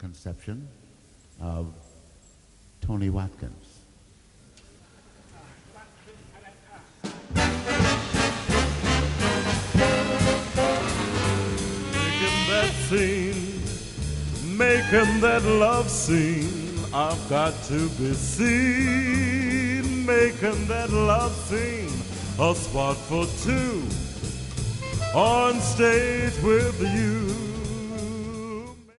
conception of Tony Watkins. Making that scene, making that love scene, I've got to be seen. Making that love scene, a spot for two, on stage with you.